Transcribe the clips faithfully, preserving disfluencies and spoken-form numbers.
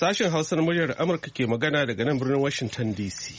Sashen Hausa na muryar Amurka ke magana daga nan birnin Washington D C.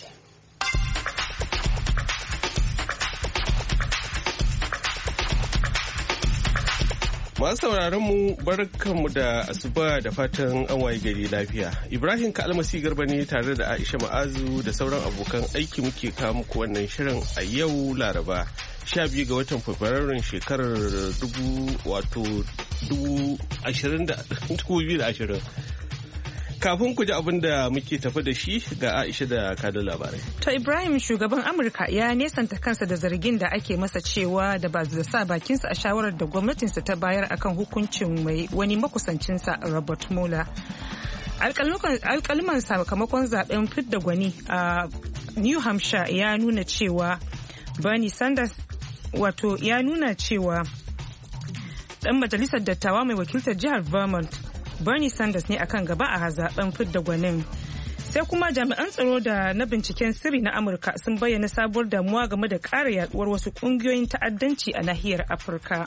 Masu sauraron mu barkanmu da asuba da fatan an waye gari lafiya. Ibrahim Kalmasi Garba ne tare da Aisha Ma'azu da sauran abokan aiki muke kawo muku wannan shirin a yau Laraba sha biyu ga watan Fabrairun shekarar dubu wato dubu ashirin da dubu biyu da ashirin. Kafin ku ji abin da muke tafi da shi ga Aisha da kada labarai. To Ibrahim, shugaban Amurka ya nesanta kansa da zargin da ake masa cewa da ba da sa bakinsa a shawarar da gwamnatinsa ta bayar akan hukuncin mai wani makusancinsa Robert Mueller. Alƙalman sakamakon zaben fidda gwani a New Hampshire ya nuna cewa Bernie Sanders wato ya nuna cewa dan majalisar dattawa mai wakiltar jihar Vermont Bernie Sanders ne akan gaba a zaben fidda gwanin. Sai kuma jami'an tsaro da na binciken sirri na Amurka sun bayyana sabuwar damuwa game da ƙara yaduwar wasu ƙungiyoyin ta'addanci a nahiyar Afirka.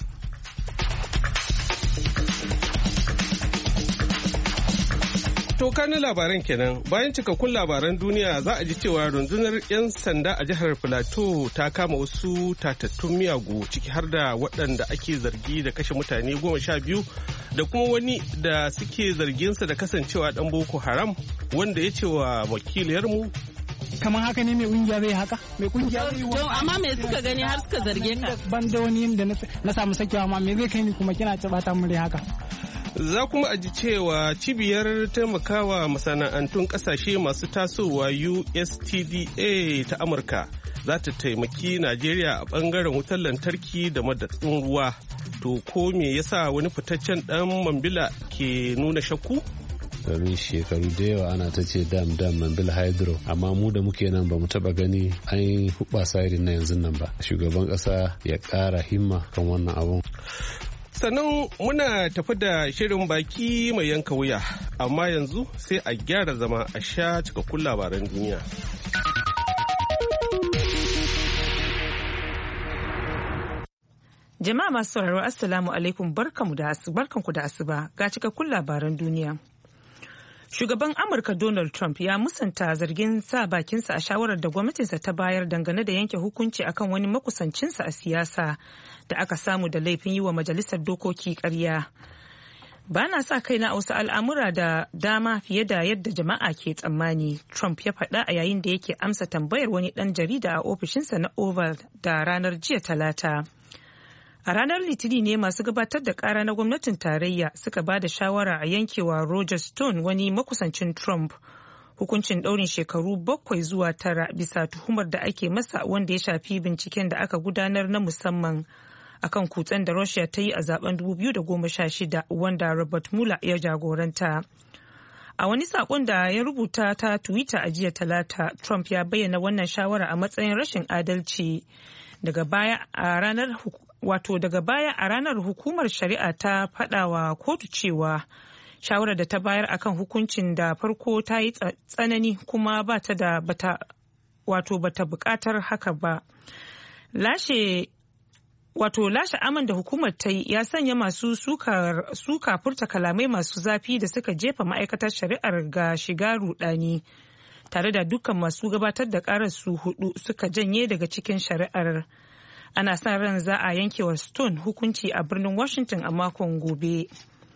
To kanin labaran kenan, bayan cikakkun labaran duniya za a ji cewa rundunar 'yan sanda a jihar Filato ta kama wasu tatattun miyagu ciki har da waɗanda ake zargi da kashe mutane goma sha biyu da kuma wani da suke zarginsa da kasancewa ɗan Boko Haram wanda ya ce wa wakiliyarmu kamar haka ne mai kungiya zai haka mai kungiya zai yi to amma me suka gani har suka zarge ka ban da wani yanda na samu sakewa amma me zai kai ni kuma kina ci bata mu dai haka. Za kuma a ji cewa cibiyar taimakawa masana'antun kasashe masu tasowa U S T D A ta Amurka za ta taimaki Najeriya a bangaren wutar lantarki da madatsun ruwa. To ko me yasa wani fitaccen dan Mambila ke nuna shakku? domin shekaru da yawa ana ta ce dam dam Mambila hydro amma mu da muke nan ba mu taba gani an yi hubasa irin na yanzu nan ba. Shugaban kasa ya kara himma kan wannan abun. Sannan muna tafi da shirin baki mai yanka wuya, amma yanzu sai a gyara zama a sha cikakkun labaran duniya. Jama'a masu sauraro Assalamu alaikum barkanku da barkanku da asuba ga cikakkun labaran duniya. Shugaban Amurka Donald Trump ya musanta zargin sa bakinsa a shawarar da gwamnatinsa ta bayar dangane da yanke hukunci akan wani makusancinsa a siyasa da aka samu da laifin yi wa majalisar dokoki ƙarya. Ba na sa kaina a wasu al'amura da dama fiye da yadda jama'a ke tsammani, Trump ya faɗa a yayin da yake amsa tambayar wani ɗan jarida a ofishinsa na Oval da ranar jiya Talata. A ranar Litinin ne masu gabatar da kara na gwamnatin tarayya suka ba da shawara a yankewa Roger Stone wani makusancin Trump hukuncin ɗaurin shekaru bakwai zuwa tara bisa tuhumar da ake masa wanda ya shafi binciken da aka gudanar na musamman akan kutsen da Russia ta yi a zaben dubu biyu da goma sha shida wanda Robert Mueller ya jagoranta. A wani saƙon da ya rubuta ta Twitter a jiya Talata, Trump ya bayyana wannan shawara a matsayin rashin adalci. Daga baya a ranar wato daga baya a ranar hukumar shari'a ta faɗa wa kotu cewa shawarar da ta bayar akan hukuncin da farko ta yi tsanani kuma ba ta da bata wato bata buƙatar haka ba. Lashe wato lashe aman da hukumar ta yi ya sanya masu suka, suka furta kalamai masu zafi da suka jefa ma'aikatar shari'ar ga shiga rudani tare da dukkan masu gabatar da karar su hudu suka janye daga cikin shari'ar. Ana sa ran za a yanke wa Stone hukunci a birnin Washington a makon gobe.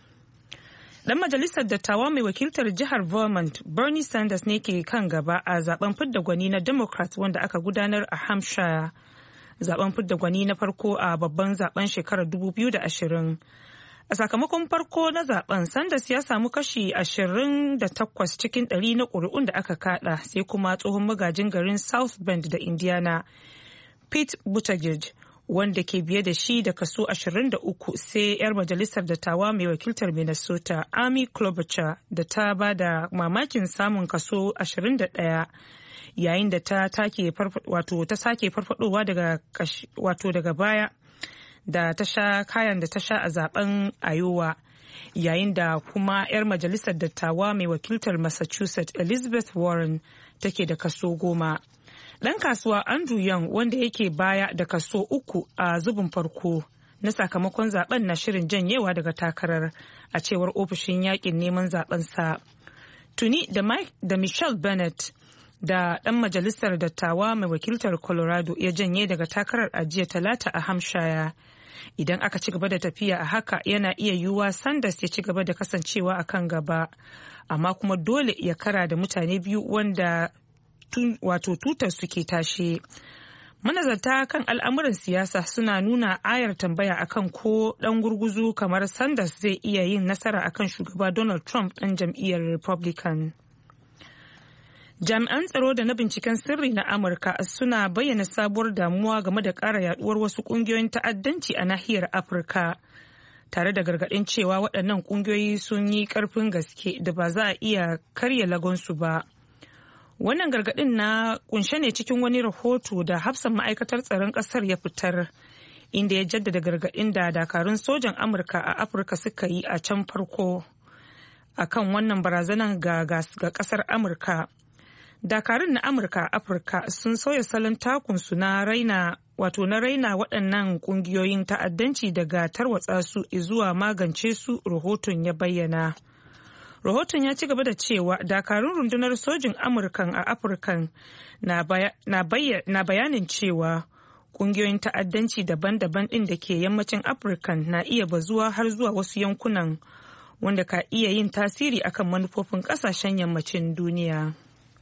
Dan majalisar dattawa mai wakiltar jihar Vermont, Bernie Sanders ne ke kan gaba a zaben fidda gwani na Democrat wanda aka gudanar a Hampshire. Zaben fidda gwani na farko a babban zaben shekarar dubu biyu da ashirin. A sakamakon farko na zaben, Sanders ya samu kashi ashirin da takwas cikin ɗari na ƙuri'un da aka kada, sai kuma tsohon magajin garin South Bend da Indiana, Pete Buttigieg, wanda ke biye da shi da kaso ashirin da uku, sai 'yar majalisar dattawa mai wakiltar Minnesota, Amy Klobuchar, da ta ba da mamakin samun kaso ashirin da ɗaya, yayin da ta take wato ta sake farfadowa daga wato daga baya da ta sha kayan da ta sha a zaben Iowa, yayin da kuma 'yar majalisar dattawa mai wakiltar Massachusetts Elizabeth Warren take da kaso goma. Ɗan kasuwa Andrew Yang, wanda yake baya da kaso uku a zubin farko na sakamakon zaben, na shirin janyewa daga takarar a cewar ofishin yakin neman zaben sa. Tuni da, Mike, da Michelle Bennett da ɗan majalisar dattawa mai wakiltar Colorado ya janye daga takarar ajiya talata a Hampshire. Idan aka ci gaba da tafiya a haka yana iya yiwuwa Sanders ya ci gaba da kasancewa a kan gaba, amma kuma dole ya kara da mutane biyu wanda tun, wato tutar suke tashe. Manazarta kan al'amuran siyasa suna nuna ayar tambaya akan ko ɗan gurguzu kamar Sanders zai iya yin nasara akan shugaba Donald Trump ɗan jam'iyyar Republican. Jami'an tsaro da na binciken sirri na Amurka suna bayyana sabuwar damuwa game da ƙara yaduwar wasu ƙungiyoyin ta'addanci a nahiyar Afirka, tare da gargaɗin cewa waɗannan ƙungiyoyi sun yi ƙarfin gaske da ba za a iya karya lagonsu ba. Wannan gargaɗin na kunshe ne cikin wani rahoto da hafsan ma'aikatar tsaron ƙasar ya fitar, inda ya jaddada gargaɗin da dakarun sojan Amurka a Afirka suka yi a can farko akan wannan barazanar ga ƙasar Amurka. Dakarun na Amurka a Afirka sun sauya salon takunsu na raina wato na raina waɗannan ƙungiyoyin ta'addanci daga tarwatsa su zuwa magance su, rahoton ya bayyana. Rahoton ya ci gaba da cewa dakarun rundunar sojin Amurkan a Afirkan na bayanin cewa ƙungiyoyin ta'addanci daban-daban ɗin da ke yammacin Afirkan na iya bazuwa har zuwa wasu yankunan, wanda ka iya yin tasiri akan manufofin ƙasashen yammacin duniya.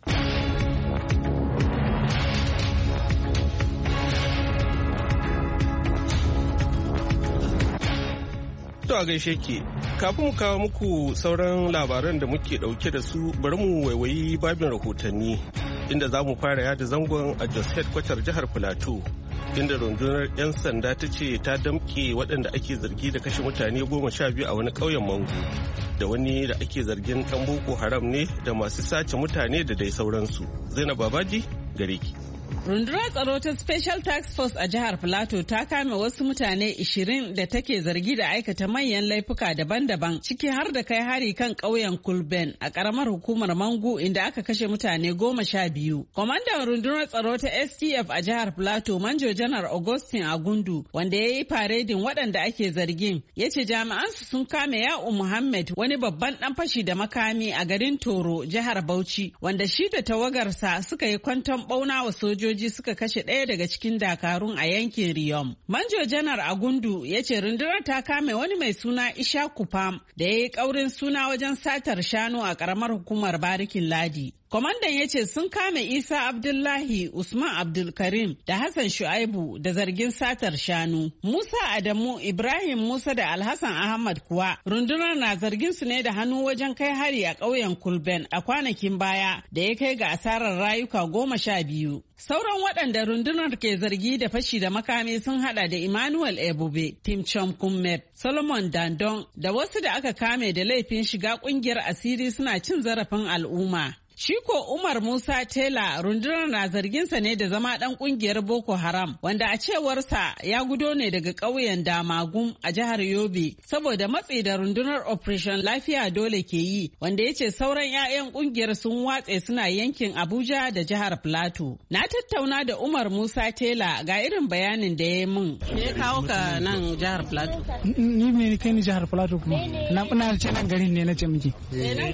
To a gaishe ke, kafin mu kawo muku sauran labaran da muke dauke da su, bari mu waiwayi babin rahotanni, inda za mu fara yada zangon a Jos Headquarter jihar Plateau, inda rundunar 'yan sanda ta ce ta damƙe waɗanda ake zargi da kashe mutane goma sha biyu a wani ƙauyen Mangu, da wani da ake zargin ɗan Boko Haram ne da masu sace mutane da dai sauransu. Zainab Babaji, gare ki. Rundunar tsaro ta Special Task Force a jihar Plateau ta kame wasu mutane ishirin da take zargi da aikata manyan laifuka daban-daban, ciki har da kai hari kan ƙauyen Kulben a ƙaramar hukumar Mangu, inda aka kashe mutane goma sha biyu. Kwamandan rundunar tsaro ta S T F a jihar Plateau, Manjo Janar Augustine Agundu, wanda ya yi faredin waɗanda ake zargin, ya ce jami'ansu sun kame Ya'u Muhammad, wani babban ɗan fashi da makami a garin Toro, jihar Bauchi, wanda shi da tawagarsa suka yi kwanton ɓauna wa sojoji suka kashe ɗaya daga cikin dakarun a yankin Riyom. Manjo Janar Agundu ya ce rundunar ta kame wani mai suna Ishaku Pam da ya yi ƙaurin suna wajen satar shanu a ƙaramar hukumar Barikin Ladi. Kwamandan ya ce sun kame Isa Abdullahi, Usman Abdulkarim da Hassan Shu'aibu da zargin satar shanu. Musa Adamu, Ibrahim Musa da Alhassan Ahmad kuwa rundunar na zargin su ne da hannu wajen kai hari a ƙauyen Kulben a kwanakin baya da ya kai ga asarar rayuka goma sha biyu. Sauran waɗanda rundunar ke zargi da fashi da makami sun hada da Emmanuel Ebube, Tim Chom Kummep, Solomon Dandong da wasu da aka kame da laifin shiga ƙungiyar asiri suna cin zarafin al'umma. Shi ko Umar Musa Tela rundunar na zarginsa ne da zama ɗan ƙungiyar Boko Haram, wanda a cewarsa ya gudo ne daga ƙauyen Damagum a jihar Yobe saboda matsi da rundunar Operation Lafiya Dole ke yi, wanda ya ce sauran 'ya'yan ƙungiyar sun watse suna yankin Abuja da jihar Plateau. Na tattauna da Umar Musa Tela ga irin bayanin da ya yi min. Me ya kawo ka nan jihar Plateau? Ni me kai ni jihar Plateau kuma? Na ina ce nan garin ne na ce miki. Eh nan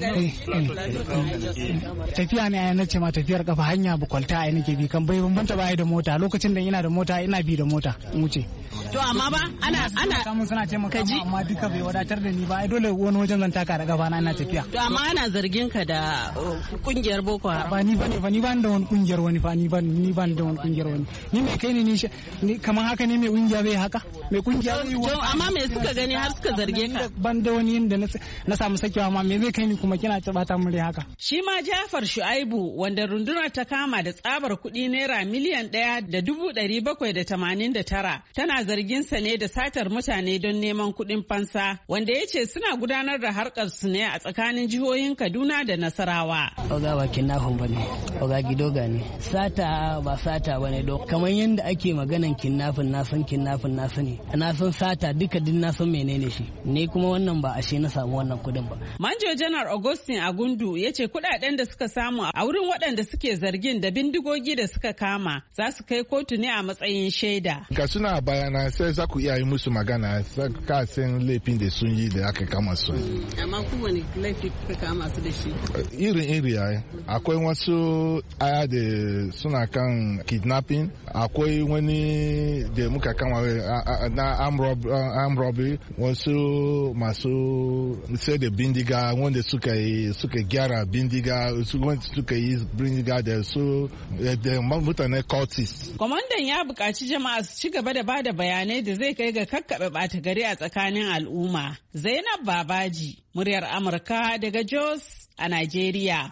garin. Tafiya ne a na ce ma tafiyar kafa hanya bukwalta a nake bi kan bai bambanta ba da mota, lokacin da ina da mota ina bi da mota in wuce. To amma ba ana ana kamun suna ce maka amma duka bai wadatar da ni ba, ai dole wani wajen zan taka da gaba na ina tafiya. To amma ana zargin ka da kungiyar Boko Haram. Ba ni bane fa ni ban da wani kungiyar wani fa ni ban ni ban da wani kungiyar wani. Ni mai kai ne ni kamar haka ne mai kungiya bai haka? Mai kungiya bai wa. To amma me suka gani har suka zarge ka? Ban da wani inda na samu sakewa amma me zai kai ni kuma kina tabata mun haka. Shi ma Jafar Shu'aibu wanda rundunar ta kama da tsabar kuɗi naira miliyan ɗaya da dubu ɗari bakwai da tamanin da tara tana zarginsa ne da satar mutane don neman kuɗin fansa, wanda ya ce suna gudanar da harkar su ne a tsakanin jihohin Kaduna da Nasarawa. Oga ba kinnafin ba ne, oga gidoga ne. Sata ba sata ba ne don kamar yadda ake maganan kinnafin na san kinnafin na sani. Na san sata duka din na san menene shi. Ne kuma wannan ba ashe na samu wannan kuɗin ba. Manjo Janar Augustine Agundu ya ce kuɗaɗen da suka samu a wurin waɗanda suke zargin da bindigogi da suka kama za su kai kotu ne a matsayin shaida. Ga suna bayana na sai za ku iya yi musu magana ka san laifin da sun yi da aka kama su. Amma kowane laifi ka kama su da shi? Irin iri yayi. Akwai wasu aya da suna kan kidnapping, akwai wani da muka kama na armed robbery, wasu masu sai da bindiga wanda suka yi suka gyara bindiga wanda suka yi bindiga da su da mutane cultists. Kwamandan ya buƙaci jama'a su ci gaba da bada bayanai da zai kai ga kakkaɓe ɓata gari a tsakanin al'umma. Zainab Babaji, muryar Amurka daga Jos a Najeriya.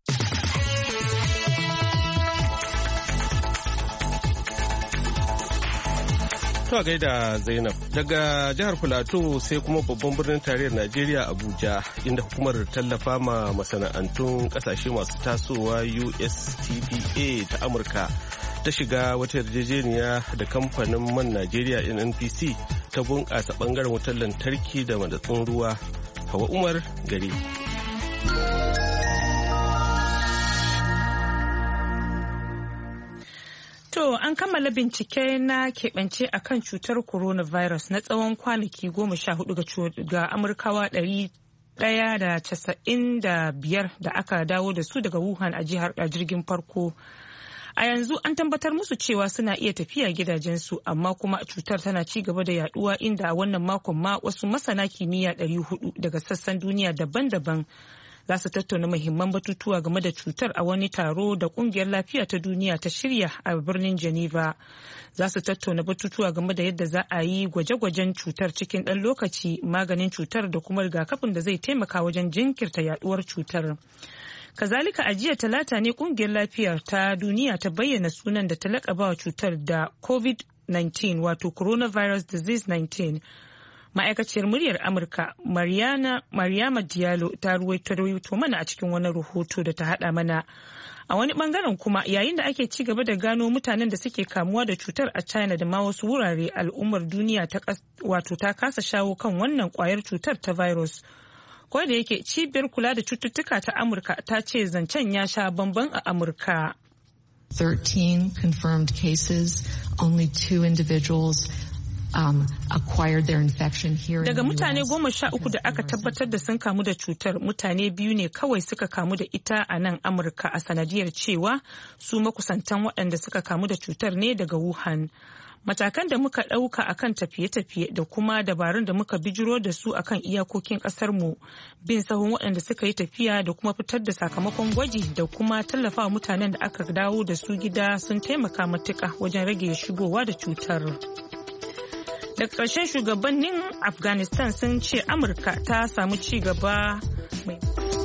To gaida Zainab daga jihar Filato sai kuma babban birnin tarayyar Najeriya Abuja inda hukumar tallafa ma masana'antun kasashe masu tasowa U S T D A ta Amurka ta shiga wata yarjejeniya da kamfanin man Najeriya N N P C ta bunƙasa ɓangaren wutar lantarki da madatsun ruwa. Hawa Umar gari. To an kammala bincike na keɓance a kan cutar coronavirus na tsawon kwanaki goma sha hudu ga Amurkawa ɗari ɗaya da casa'in da biyar da aka dawo da su daga Wuhan a jihar a jirgin farko. A yanzu an tabbatar musu cewa suna iya tafiya gidajensu amma kuma cutar tana ci gaba da yaduwa inda a wannan makon ma wasu masana kimiyya ɗari hudu daga sassan duniya daban-daban za su tattauna muhimman batutuwa game da cutar a wani taro da kungiyar lafiya ta duniya ta shirya a birnin Geneva. Za su tattauna batutuwa game da yadda za a yi gwaje-gwajen cutar cikin ɗan lokaci, maganin cutar da kuma rigakafin da zai taimaka wajen jinkirta yaduwar cutar. Kazalika a jiya talata ne kungiyar lafiyar ta duniya ta bayyana sunan da ta laƙaba cutar da covid nineteen wato coronavirus disease nineteen. Ma'aikaciyar muryar Amurka Maryama Diallo ta ruwaito mana a cikin wani rahoto da ta hada mana. A wani bangaren kuma yayin da ake ci gaba da gano mutanen da suke kamuwa da cutar a China da ma wasu wurare, al'ummar duniya ta wato ta kasa shawo kan wannan kwayar cutar ta virus. Ko da yake cibiyar kula da cututtuka ta Amurka ta ce zancen ya sha bamban a Amurka. thirteen confirmed cases, only two individuals Um, acquired their infection here Daga in the mutane goma sha uku da aka tabbatar da sun kamu da cutar, mutane biyu ne kawai suka kamu da ita a nan Amurka a sanadiyar cewa su makusantan waɗanda suka kamu da cutar ne daga Wuhan. Matakan da muka ɗauka akan tafiye-tafiye da kuma dabarun da muka bijiro da su akan iyakokin ƙasarmu, bin sahun waɗanda suka yi tafiya da kuma fitar da sakamakon gwaji da kuma tallafawa mutanen da aka dawo da su gida sun taimaka matuƙa wajen rage shigowa da cutar. Daga ƙarshen shugabannin Afghanistan sun ce Amurka ta samu ci gaba mai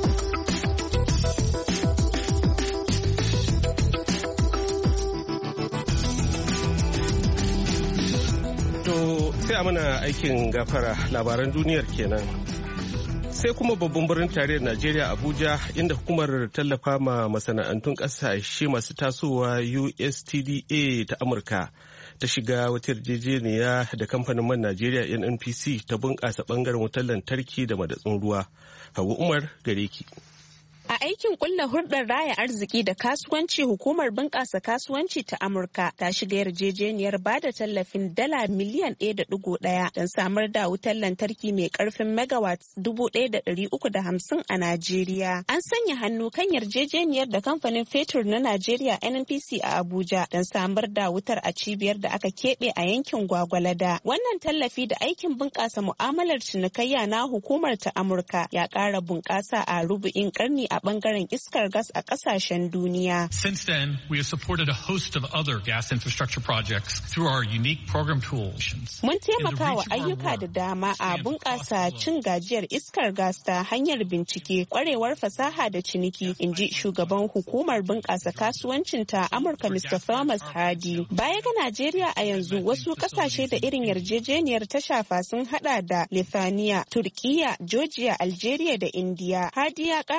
To sai a mana aikin gafara labaran duniyar kenan. Sai kuma babban birnin tarayyar Najeriya Abuja inda hukumar tallafa ma masana'antun ƙasashe masu tasowa U S T D A ta Amurka ta shiga wata yarjejeniya da kamfanin man Najeriya N N P C ta bunƙasa ɓangaren wutar lantarki da madatsun ruwa. Hawa Umar gare ki. A aikin kulla hurɗar raya arziki da kasuwanci, hukumar bunƙasa kasuwanci ta Amurka ta shiga yarjejeniyar ba da tallafin dala miliyan ɗaya da ɗigo ɗaya don samar da wutar lantarki mai ƙarfin megawatt dubu ɗaya da ɗari uku da hamsin a Najeriya. An sanya hannu kan yarjejeniyar da kamfanin fetur na Najeriya N N P C a Abuja don samar da wutar a cibiyar da aka keɓe a yankin Gwagwalada. Wannan tallafi da aikin bunƙasa mu'amalar cinikayya na hukumar ta Amurka ya ƙara bunƙasa a rubu'in ƙarni a bangaren iskar gas a kasashen duniya. Since then, we have supported a host of other gas infrastructure projects through our unique program tools. Mun taimaka wa ayyuka da dama a bunƙasa cin gajiyar iskar gas ta hanyar bincike, kwarewar fasaha da ciniki, in ji shugaban hukumar bunƙasa kasuwancin ta Amurka Mister Thomas Hardy. Baya ga Najeriya a yanzu, wasu kasashe da irin yarjejeniyar ta shafa sun hada da Lithuania, Turkiya, Georgia, Algeria da India. Hardy ya kara da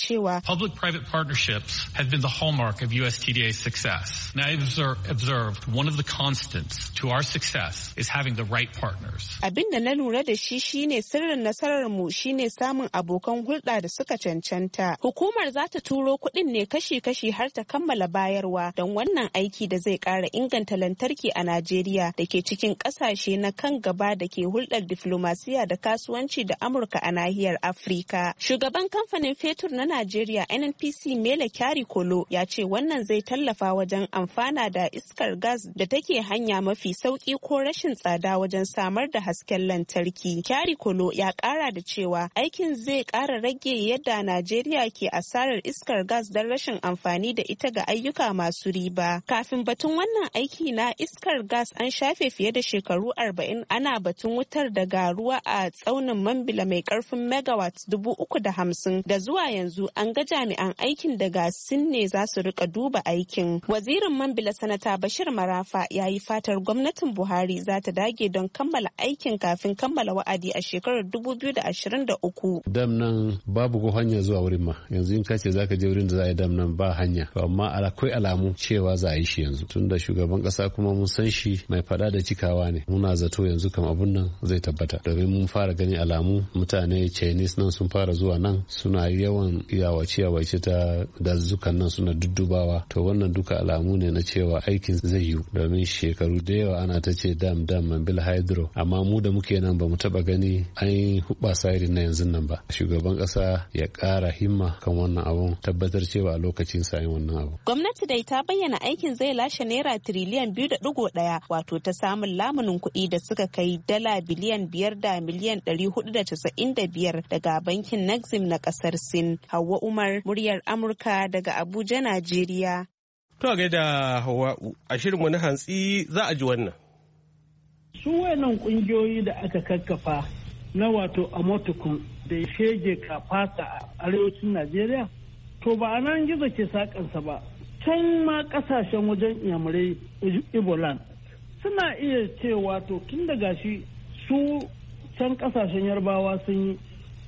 cewa public-private partnerships have been the hallmark of U S T D A's success. And I've observed one of the constants to our success is having the right partners. Abin da na lura da shi shine sirrin nasarar mu shine samun abokan hulɗa da suka cancanta. Hukumar za ta turo kuɗin ne kashi-kashi har ta kammala bayarwa don wannan aiki da zai ƙara inganta lantarki a Najeriya da ke cikin ƙasashe na kan gaba da ke hulɗar diflomasiya da kasuwanci da Amurka a nahiyar Afirka. Shugaban kamfanin fetur na Najeriya N N P C Mele Kyari Kolo ya ce wannan zai tallafa wajen amfana da iskar gas da take hanya mafi sauki ko rashin tsada wajen samar da hasken lantarki. Kyari Kolo ya ƙara da cewa aikin zai ƙara rage yadda Najeriya ke asarar iskar gas don rashin amfani da ita ga ayyuka masu riba. Kafin batun wannan aiki na iskar gas an shafe fiye da shekaru arba'in ana batun wutar daga ruwa a tsaunin Mambila mai karfin megawatt dubu uku da hamsin da zuwa yanzu an ga jami'an aikin daga Sin ne za su rika duba aikin. Wazirin Mambila Sanata Bashir Marafa ya yi fatar gwamnatin Buhari za ta dage don kammala aikin kafin kammala wa'adi a shekarar dubu biyu da ashirin da uku. Dam nan babu ko hanya zuwa wurin ma. Yanzu in kace zaka je wurin da za a yi dam nan ba hanya. Amma akwai alamu cewa za a yi shi yanzu. Tunda shugaban kasa kuma mun san shi mai fada da cikawa ne. Muna zato yanzu kam abun nan zai tabbata. Domin mun fara gani alamu mutane Chinese nan sun fara zuwa nan suna yawan yawace yawace ta dazukan nan suna duddubawa. To wannan duka alamu ne na cewa aikin zai yiwu. Domin shekaru da yawa ana ta ce dam dam Mambila hydro. Amma mu da muke nan ba mu taba gani an yi hubbasa irin na yanzu nan ba. Shugaban kasa ya kara himma kan wannan abun tabbatar cewa a lokacin sa yin wannan abu. Gwamnati dai ta bayyana aikin zai lashe naira tiriliyan biyu da digo ɗaya wato ta samun lamunin kuɗi da suka kai dala biliyan biyar da miliyan ɗari hudu da casa'in da biyar daga bankin Naxim na ƙasar Sin. Hauwa Umar, muryar Amurka daga Abuja, Najeriya. To a gaida Hauwa, a shirinmu na hantsi za a ji wannan. Su wayannan kungiyoyi da aka kakkafa na wato Amotukun da shege kafasa a arewacin Najeriya, to ba a nan gizo ke sakansa ba. Can ma kasashen wajen Iyamurai Iboland suna iya cewa to tun da gashi su can kasashen Yarbawa sun yi,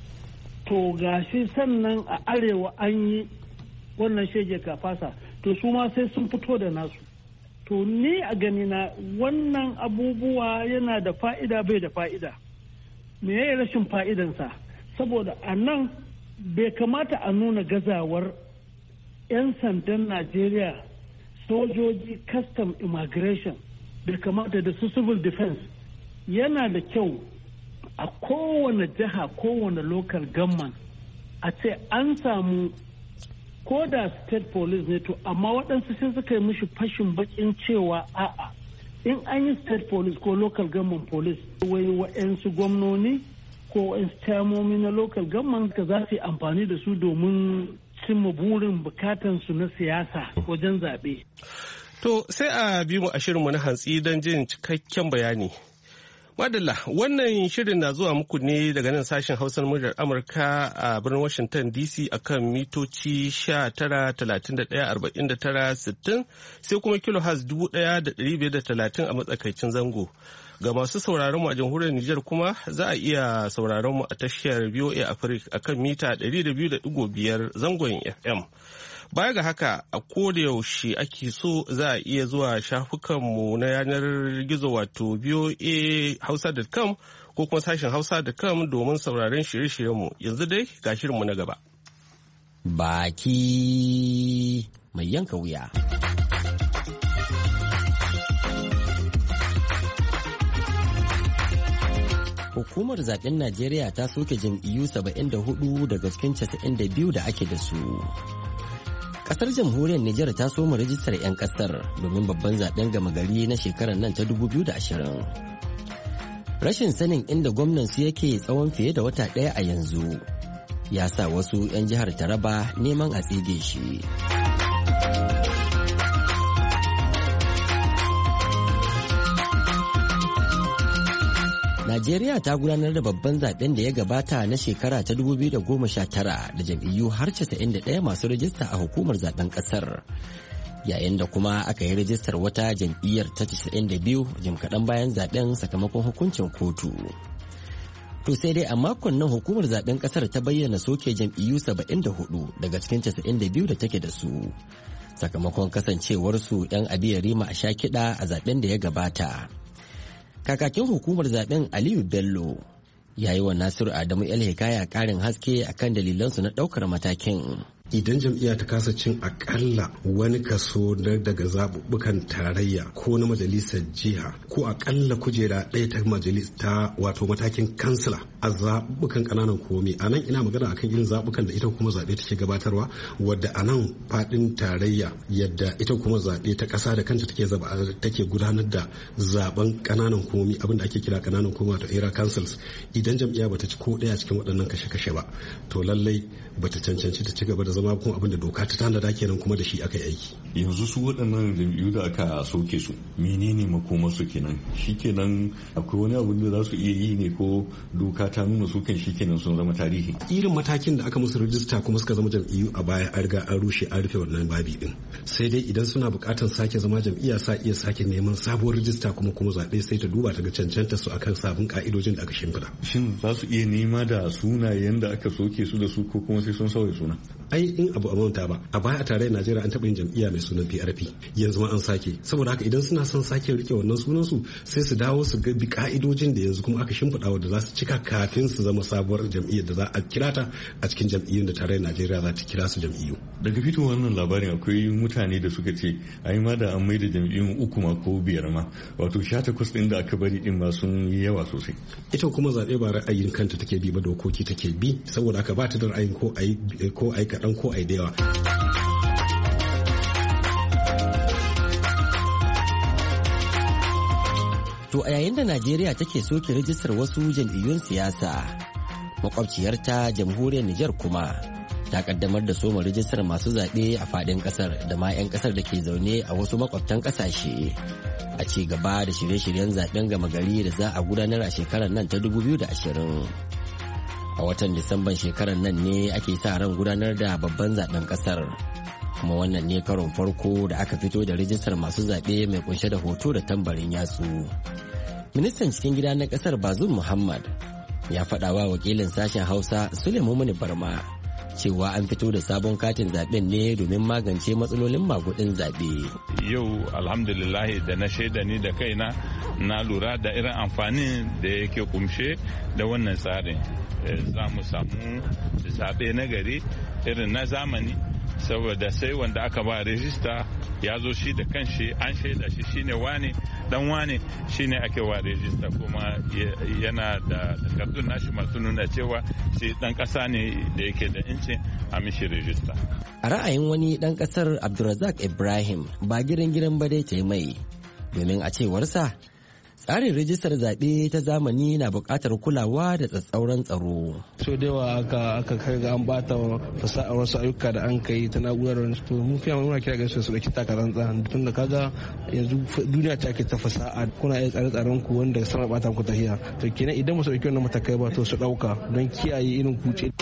to gashi sannan a arewa an yi wannan shege kafasa, to su ma sai sun fito da nasu. To ni a ganina wannan abubuwa yana da fa'ida bai da fa'ida. Me ya rashin fa'idansa? Saboda a nan bai kamata a nuna gazawar 'yan sandan Najeriya, sojoji, custom, immigration, bai kamata da su civil defense. Yana da kyau a kowane jiha, kowane local government a ce an samu ko da state police ne, to amma waɗansu sai suka yi mishi fashin bakin cewa a'a in an yi state police ko local government police wai wa'yansu gwamnoni ko wa'yansu tamomi na local government ka za su yi amfani da su domin cimma burin bukatansu na siyasa wajen zaɓe. To sai a bi mu a shirinmu na hantsi don jin cikakken bayani. Madalla, wannan shirin na zuwa muku ne daga nan sashen Hausar muryar Amurka a birnin Washington D C akan mitoci sha tara talatin da ɗaya arba'in da tara sittin sai kuma kilohaz dubu ɗaya da ɗari biyar da talatin a matsakaicin zango. Ga masu sauraron mu a jamhuriyar Nijar kuma za a iya sauraron mu a tashar V O A Africa akan mita ɗari da biyu da ɗigo biyar zangon F M. Baya ga haka a koda yaushe ake so za a iya zuwa shafukanmu na yanar gizo wato v o a hausa dot com ko kuma sashen hausa dot com domin sauraron shirye-shiryenmu. Yanzu dai ga shirinmu na gaba. Baki mai yanka wuya. Hukumar zaben Najeriya ta soke jam'iyyu saba'in da hudu daga cikin casa'in da biyu da ake da su. Kasar jamhuriyar Nijar ta soma rijistar 'yan kasar domin babban zaben gama gari na shekarar nan ta dubu biyu da ashirin. Rashin sanin inda gwamnan su yake tsawon fiye da wata ɗaya a yanzu ya sa wasu 'yan jihar Taraba neman a tsige shi. Najeriya ta gudanar da babban zaben da ya gabata na shekara ta dubu biyu da goma sha tara da jam'iyyu har casa'in da ɗaya masu rajista a hukumar zaben kasar. Yayin da kuma aka yi rajistar wata jam'iyyar ta casa'in da biyu jim kaɗan bayan zaben sakamakon hukuncin kotu. To sai dai a makon nan hukumar zaben kasar ta bayyana soke jam'iyyu saba'in da hudu daga cikin casa'in da biyu da take da su. Sakamakon kasancewarsu 'yan abiyarima a sha kiɗa a zaben da ya gabata. Kakakin hukumar zaben Aliyu Bello ya yi wa Nasiru Adamu El Hikaya ƙarin haske akan dalilansu na ɗaukar matakin. Idan jam'iyya ta kasa cin akalla wani kaso daga zaɓuɓɓukan tarayya ko na majalisar jiha ko akalla kujera ɗaya ta majalis ta wato matakin kansila a zaɓuɓɓukan ƙananan komi, a nan ina magana akan irin zaɓuɓɓukan da ita kuma zaɓe take gabatarwa, wadda a nan faɗin tarayya yadda ita kuma zaɓe ta ƙasa da kanta take take gudanar da zaɓen ƙananan komi, abin da ake kira ƙananan komi wato area councils. Idan jam'iyya bata ci ko ɗaya cikin waɗannan kashe-kashe ba, to lallai bata cancanci ta ci gaba da zama kuma abin da doka ta tanada kenan kuma da shi aka yi aiki. Yanzu su waɗannan jam'iyyu da aka soke su menene makomar su kenan? Shi kenan akwai wani abu da za su iya yi ne ko doka ta nuna su kan shi kenan sun zama tarihi? Irin matakin da aka musu rijista kuma suka zama jam'iyyu a baya an riga an rushe an rufe wannan babi din. Sai dai idan suna buƙatar sake zama jam'iyya sa iya sake neman sabuwar rijista kuma kuma zaɓe sai ta duba ta ga cancanta su akan sabon ka'idojin da aka shimfiɗa. Shin za su iya nema da sunayen da aka soke su da su ko kuma sai sun sauya suna? Ai in abu a manta ba, a baya a tarayyar Najeriya an taɓa yin jam'iyya mai sunan P R P, yanzu ma an sake. Saboda haka idan suna son sake rike wannan sunan su sai su dawo su ga bi ka'idojin da yanzu kuma aka shimfiɗa wanda za su cika kafin su zama sabuwar jam'iyyar da za a kira ta a cikin jam'iyyun da tarayyar Najeriya za ta kira su jam'iyyu. Daga fitowar wannan labarin akwai mutane da suka ce ai ma da an maida jam'iyyun uku ma ko biyar ma, wato sha takwas ɗin da aka bari din ma sun yi yawa sosai. Ita kuma zaɓe ba ra'ayin kanta take bi ba, dokoki take bi, saboda haka ba ta da ra'ayin ko ai ko ai kaɗan ko ai da yawa. To a yayin da Najeriya take soke rijistar wasu jam'iyyun siyasa, makwabciyarta jamhuriyar Nijar kuma ta kaddamar da soma rijistar masu zaɓe a faɗin ƙasar da ma 'yan ƙasar da ke zaune a wasu makwabtan ƙasashe a ci gaba da shirye-shiryen zaɓen gama gari da za a gudanar a shekarar nan ta dubu biyu da ashirin. A watan Disamban shekarar nan ne ake sa ran gudanar da babban zaɓen ƙasar. Kuma wannan ne karon farko da aka fito da rijistar masu zaɓe mai kunshe da hoto da tambarin yatsu. Ministan cikin gida na ƙasar Bazum Muhammad ya faɗa wa wakilin sashen Hausa Suleiman Muni Barma cewa an fito da sabon katin zaɓen ne domin magance matsalolin magudin zaɓe. Yau alhamdulillahi da na shaida ni da kaina na lura da irin amfani da yake kumshe da wannan tsarin. Za mu samu zaɓe na gari irin na zamani, saboda sai wanda aka ba rejista ya zo shi da kanshi an shaida shi shine wane dan wane shine ake wa rejista, kuma yana da takardun nashi masu nuna cewa shi dan kasa ne da yake da incin a mishi rejista. A ra'ayin wani dan kasar Abdulrazak Ibrahim ba girin girin ba dai ta yi mai, domin a cewarsa tsarin rijistar zaɓe ta zamani na buƙatar kulawa da tsatsauran tsaro. So da yawa aka aka kai ga an bata fasahar wasu ayyuka da an kai ta na'urar, to mun fiya muna kira ga su su dauki takarar tsaron tun da kaga yanzu duniya ta ke ta fasaha, kuna iya tsare-tsaren ku wanda sama bata ku tahiya, to kenan idan mu su dauki wannan matakai ba to su dauka don kiyaye irin kuce.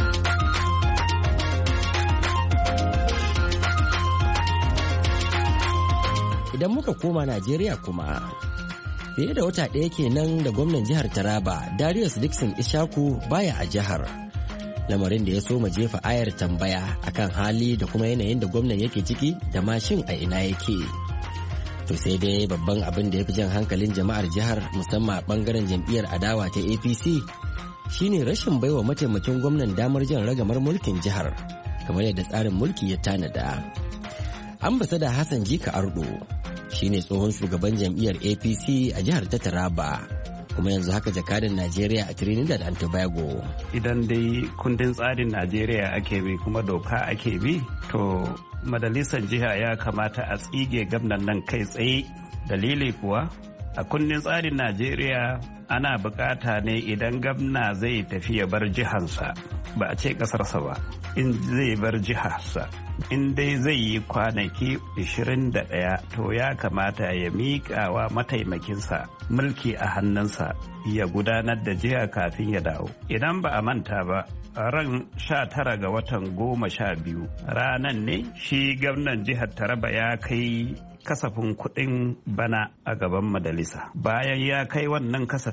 Idan muka koma Najeriya kuma, fiye da wata ɗaya kenan da gwamnan jihar Taraba Darius Dixon Ishaku baya a jihar, lamarin da ya so ma jefa ayar tambaya akan hali da kuma yanayin da gwamnan yake ciki da mashin a ina yake. To sai dai babban abin da ya fi jan hankalin jama'ar jihar musamman a bangaren jam'iyyar adawa ta A P C shine rashin baiwa mataimakin gwamnan damar jan ragamar mulkin jihar kamar yadda tsarin mulki ya tanada. Ambasada Hassan Jika Ardo shine tsohon shugaban jam'iyyar A P C a jihar ta Taraba, kuma yanzu haka jakadan Najeriya a Trinidad and Tobago. Idan dai kundin tsarin Najeriya ake bi kuma doka ake bi, to majalisar jiha ya kamata a tsige gwamnan nan kai tsaye. Dalili kuwa a kundin tsarin Najeriya ana bukata ne idan gwamna zai tafi ya bar jihansa, ba a ce kasarsa ba, in zai bar jiharsa, in dai zai yi kwanaki ishirin da ɗaya to ya kamata ya miƙa wa mataimakinsa mulki a hannunsa ya gudanar da jiha kafin ya dawo. Idan ba a manta ba, ran sha tara ga watan goma sha biyu ranan ne shi gwamnan jihar Taraba ya kai kasafin kuɗin bana a gaban majalisa. Bayan ya kai wannan kasafin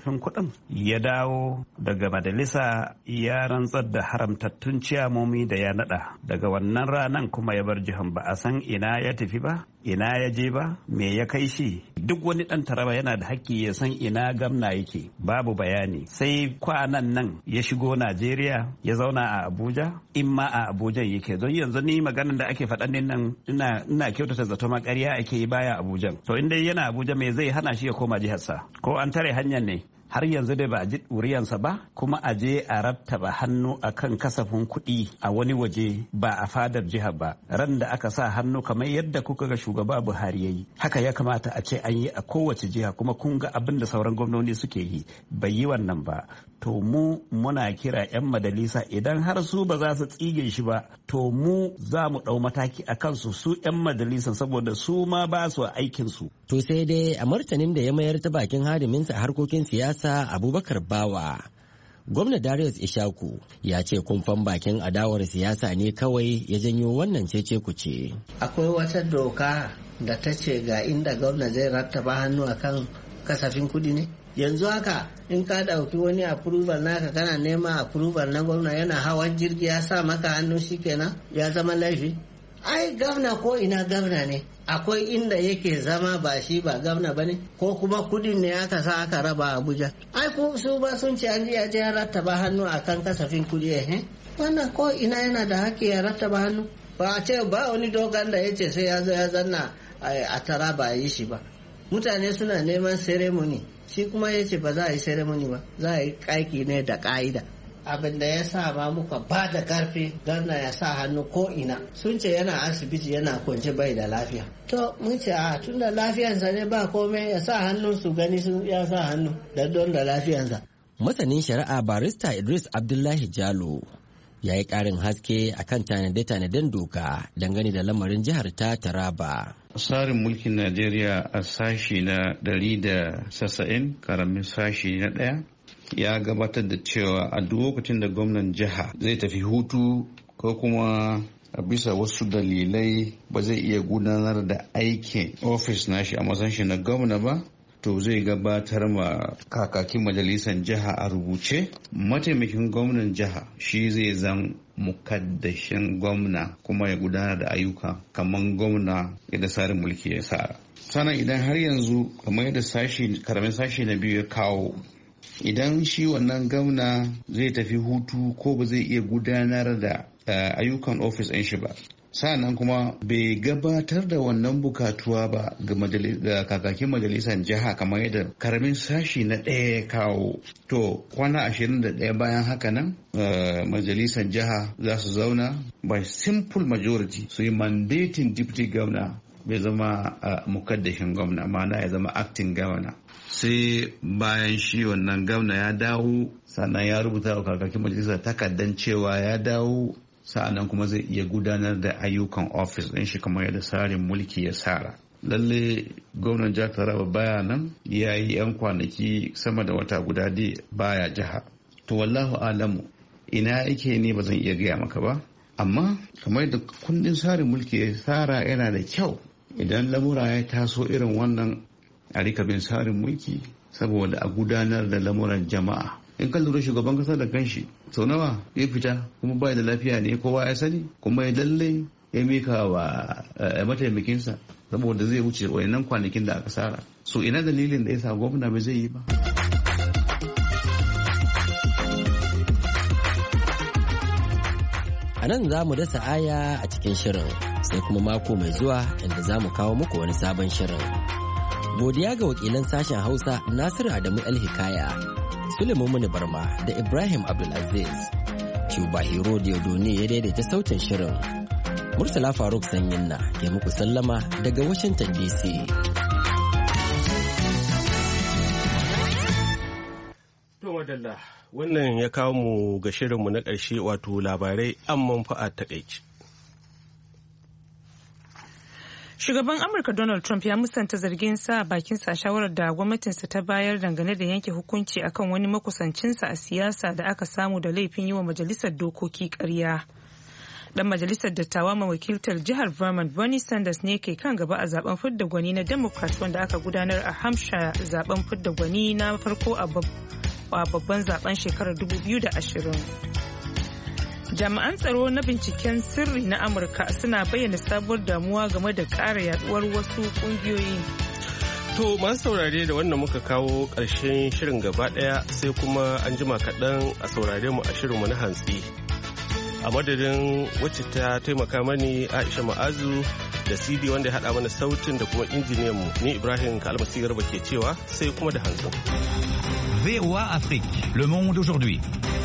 kasafin kuɗin ya dawo daga majalisa ya rantsar da haramtattun ciyamomi da ya naɗa. Daga wannan ranar kuma ya bar jihar, ba a san ina ya tafi ba, ina ya je ba, me ya kai shi. Duk wani ɗan Taraba yana da haƙƙi ya san ina gamna yake, babu bayani. Sai kwanan nan ya shigo Najeriya ya zauna a Abuja, in ma a Abuja yake. Don yanzu ni maganar da ake faɗan nan ina ina kyautata zato ma ƙarya ake yi baya Abuja. To in dai yana Abuja me zai hana shi ya koma jiharsa? Ko an tare hanyar ne? Har yanzu dai ba a ji ɗuriyansa ba, kuma a je a rattaba hannu a kan kasafin kuɗi a wani waje ba a fadar jihar ba. Ran da aka sa hannu kamar yadda kuka ga shugaba Buhari ya yi, haka ya kamata a ce an yi a kowace jiha, kuma kun ga abin da sauran gwamnoni suke yi, bai yi wannan ba. To mu muna kira 'yan majalisa idan har su ba za su tsige shi ba, to mu za mu ɗau mataki a kansu su 'yan majalisan, saboda su ma ba su aikinsu. To sai dai a martanin da ya mayar ta bakin hadiminsa a harkokin siyasa Abubakar Bawa, gwamna Darius Ishaku ya ce kumfan bakin adawar siyasa ne kawai ya janyo wannan cece kuce. Akwai wata doka da ta ce ga inda gwamna zai rattaba hannu akan kasafin kudi ne? Yanzu haka in ka ɗauki wani approval naka kana nema approval na gwamna yana hawan jirgi ya sa maka hannu shikenan ya zama laifi? Ai gwamna ko ina gwamna ne, akwai inda yake zama ba shi ba gwamna bane, ko kuma kudin ne aka sa aka raba Abuja. Ai ko su ba sun ce an je ya rattaba hannu akan kasafin kudi eh wannan ko ina yana da haƙƙi ya rattaba hannu. Ba a ce ba wani dokan da yace sai ya zo ya zanna a tara ba yi shi ba. Mutane suna neman ceremony, shi kuma yace ba za a yi ceremony ba, za a yi aiki ne da ka'ida. Abin da ya sa ma muka ba da karfi gwamna ya sa hannu ko ina. Sun ce yana asibiti yana kwance bai da lafiya. To mun ce a tun da lafiyansa ne ba komai ya sa hannun su gani sun ya sa hannu da don da lafiyansa. Masanin shari'a barista Idris Abdullahi Jalo ya yi ƙarin haske akan tanade-tanaden doka dangane da lamarin jihar ta Taraba. Tsarin mulkin Najeriya a sashi na ɗari da casa'in karamin sashi na ɗaya ya gabatar da cewa a duk lokacin da gwamnan jiha zai tafi hutu ko kuma a bisa wasu dalilai ba zai iya gudanar da aikin ofis nashi a matsayin shi na gwamna ba, to zai gabatar ma kakakin majalisar jiha a rubuce. Mataimakin gwamnan jiha shi zai zan mukaddashin gwamna kuma ya gudanar da ayyuka kamar gwamna yadda tsarin mulki ya sa. Sannan idan har yanzu kamar yadda sashi karamin sashi na biyu ya kawo, idan shi wannan gwamna zai tafi hutu ko ba zai iya gudanar da ayyukan ofis ɗin shi ba, sa'annan kuma bai gabatar da wannan bukatuwa ba ga kakakin majalisar jiha kamar yadda karamin sashi na ɗaya ya kawo, to kwana ashirin da ɗaya bayan haka nan majalisar jiha za su zauna by simple majority su yi mandating deputy governor bai zama mukaddashin gwamna, ma'ana ya zama acting governor. Sai bayan shi wannan gwamna ya dawo sannan ya rubuta wa kakakin majalisa takardan cewa ya dawo, sa'annan kuma zai iya gudanar da ayyukan ofis ɗin shi kamar yadda tsarin mulki ya tsara. Lalle gwamnan jihar Taraba baya nan, ya yi 'yan kwanaki sama da wata guda dai baya jiha. To wallahu alamu ina yake ne ba zan iya gaya maka ba, amma kamar yadda kundin tsarin mulki ya tsara yana da kyau idan lamura ya taso irin wannan a rika bin tsarin mulki saboda a gudanar da lamuran jama'a. In ka lura shugaban kasa da kanshi sau nawa ya fita kuma bai da lafiya ne kowa ya sani, kuma ya lalle ya mika wa mataimakinsa saboda zai wuce wayannan kwanakin da aka tsara. So ina dalilin da yasa gwamna bai zai yi ba. A nan za mu dasa aya a cikin shirin sai kuma mako mai zuwa inda za mu kawo muku wani sabon shirin. Godiya ga wakilan sashen Hausa Nasiru Adamu El-Hikaya, Suleiman Muni Barma da Ibrahim Abdulaziz. Cuba Hero Diodone ya daidaita sautin shirin. Murtala Faruk Sanyinna ke muku sallama daga Washington D C. Wannan ya kawo mu ga shirinmu na ƙarshe wato labarai an manfa'a takaici. Shugaban Amurka Donald Trump ya musanta zargin sa bakinsa a shawarar da gwamnatinsa ta bayar dangane da yanke hukunci akan wani makusancinsa a siyasa da aka samu da laifin yi wa majalisar dokoki ƙarya. Dan majalisar dattawa mai wakiltar jihar Vermont Bernie Sanders ne ke kan gaba a zaben fidda gwani na Democrats wanda aka gudanar a Hampshire, zaben fidda gwani na farko a babban zaben shekarar dubu biyu da ashirin. Jami'an tsaro na binciken sirri na Amurka suna bayyana sabuwar damuwa game da ƙara yaduwar wasu ƙungiyoyi. To masu saurare da wannan muka kawo ƙarshen shirin gaba ɗaya sai kuma an jima kaɗan a saurare mu a shirinmu na hantsi. A madadin wacce ta taimaka mani Aisha Ma'azu da C D wanda ya haɗa mana sautin da kuma injiniyanmu ni Ibrahim Kalmasi Garba ke cewa sai kuma da hantsi. V O A Afrique, le monde aujourd'hui.